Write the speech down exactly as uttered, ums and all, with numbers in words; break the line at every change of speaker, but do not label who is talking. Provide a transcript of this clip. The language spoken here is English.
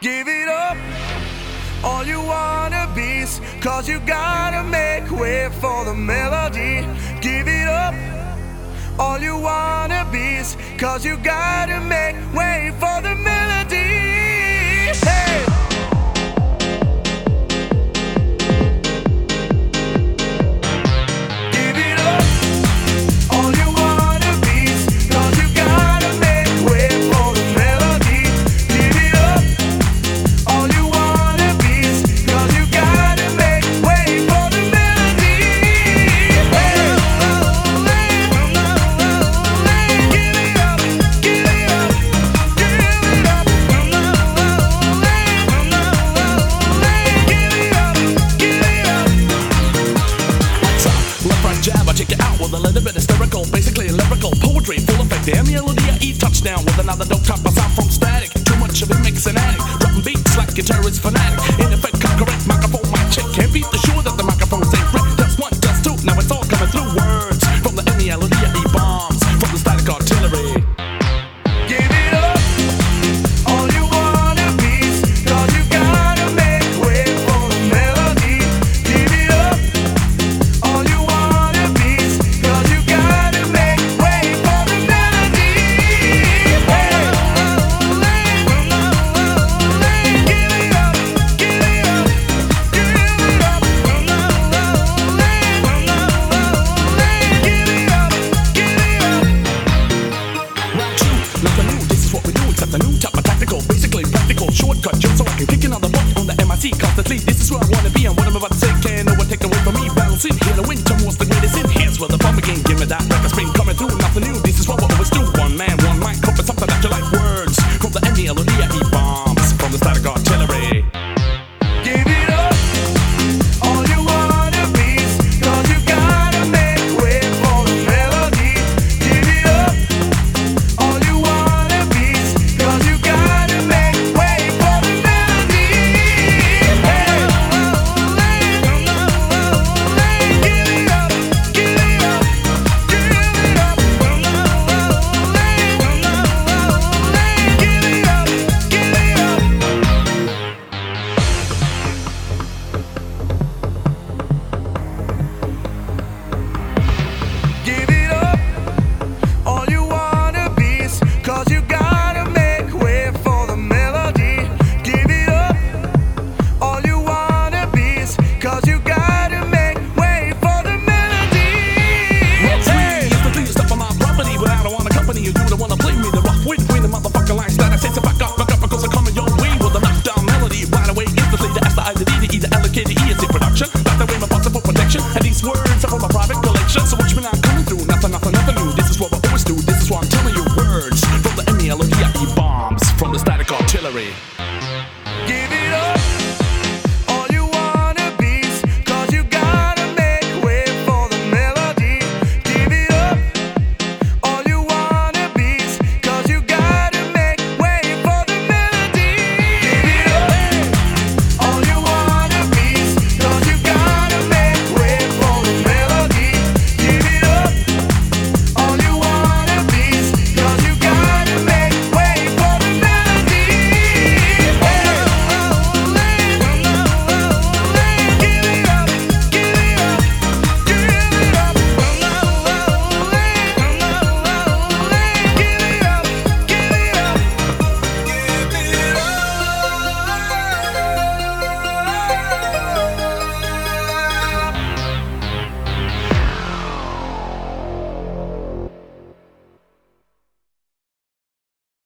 Give it up, all you wannabes, cause you gotta make way for the melody. Give it up, all you wannabes, cause you gotta make way for the melody. Hey!
With a little bit hysterical, basically lyrical poetry, full effect. Damn melody, I eat touchdown with another dope top. I sound from static, too much of it makes an addict. Dropping beats like a terrorist fanatic. In effect, correct microphone, my check. Can't beat the sure that the microphone's ain't right. That's one, that's two. Now it's all coming through words from the melody, I eat bombs from the static artillery.
Give it up, all you wannabes, cause you gotta make way for the melody. Give it up, all you wannabes, cause you gotta make way for the melody. Hey! Give it up, give it up, give it up. Give it up, give it up.
Round two, nothing new, this is what we do, except a new type of tactical, basically practical, shortcut, just so I can kick another buck on the M I C constantly. This is where I wanna be, and what I'm about to say can't no one take away from me. Bouncing here to win, towards the greatest in. Here's where the fun begin, give me that like a spring coming through, nothing new, this is what we always do. One man, one mic, hoping something that you like words from the melody, I eat bombs from the static artillery.
Give it up, all you wannabes, cause you gotta make way for the melody. Give it up, all you wannabes, cause you gotta make way for the melody. Hey! Give it up, give it up, give it up. Give it up, give it up. Give it up, all you wannabes, cause you gotta make way for the melody. Give it up, all you wannabes, cause you gotta make way for the melody. Hey!
It's the thing you step on my property, but I don't want to accompany you. You don't want to play me the rough way between the motherfucking lines that I say to back up, back up, because I'm coming your way with a knockdown melody. Right away, instantly, the S, the I, the D, the E, the L, the K, the E, it's the production. That's the way my boss for protection. And these words are from my private collection. So watch me now coming through, nothing, nothing, nothing new. This is what we always do, this is what I'm telling you words from the melody, I eat bombs from the static artillery.